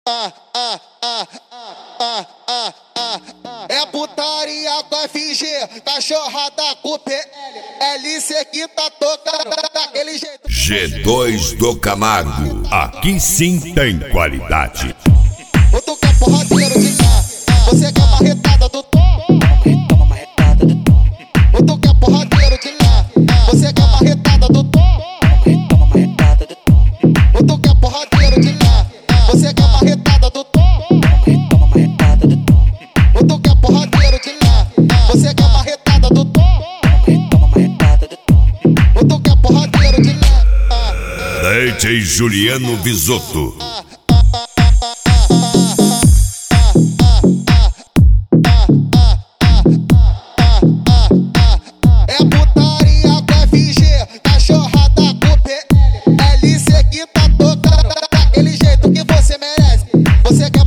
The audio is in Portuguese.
É putaria com FG, cachorrada com PL, LC que tá tocando daquele jeito. G2 do Camargo, aqui sim tem qualidade. Tu quer porradeiro de lá, você quer marretada do tom. Toma marretada do tom. Tu quer porradeiro de lá, você quer marretada do tom. Toma marretada do tom. Tu quer porradeiro de lá, você quer marretada do tom. Toma marretada do tom. Tu quer porradeiro de lá, você quer marretada do tom. Toma marretada do tom. Tu quer porradeiro de lá. DJ Juliano Visotto. É putaria com FG, cachorrada com PL, LC que tá tocando daquele jeito que você merece. Você quer